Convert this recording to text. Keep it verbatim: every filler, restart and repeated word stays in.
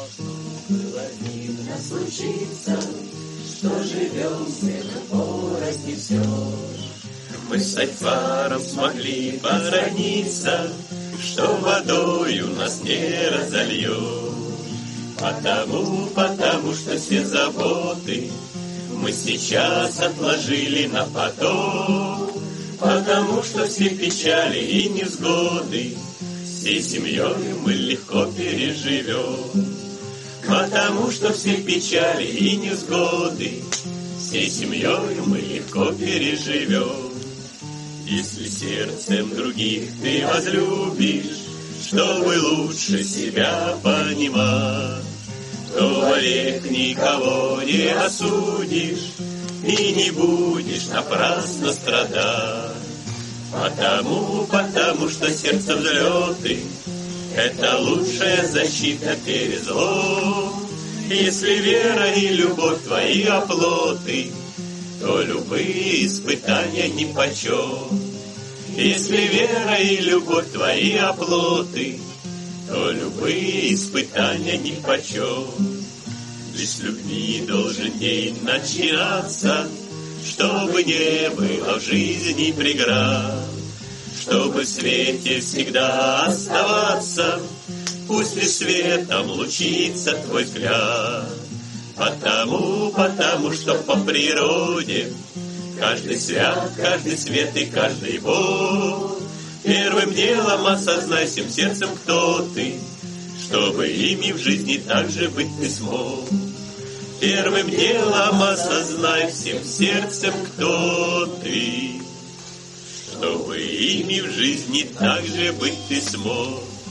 Было видно случиться, что живем, светом порознь и все. Мы с Альфаром смогли породниться, что водою нас не разольет. Потому, потому что все заботы мы сейчас отложили на потом. Потому что все печали и невзгоды всей семьей мы легко переживем. Потому что все печали и невзгоды всей семьей мы легко переживем. Если сердцем других ты возлюбишь, чтобы лучше себя понимать, то вовек никого не осудишь и не будешь напрасно страдать. Потому, потому что сердце взлеты — это лучшая защита перед злом. Если вера и любовь твои оплоты, то любые испытания нипочем. Если вера и любовь твои оплоты, то любые испытания нипочем. Лишь с любви должен день начинаться, чтобы не было в жизни преград, чтобы в свете всегда оставаться, пусть лишь светом лучится твой взгляд. Потому, потому что по природе каждый свят, каждый свет и каждый Бог. Первым делом осознай всем сердцем, кто ты, чтобы ими в жизни так же быть ты смог. Первым делом осознай всем сердцем, кто ты, чтобы ими в жизни так же быть ты смог.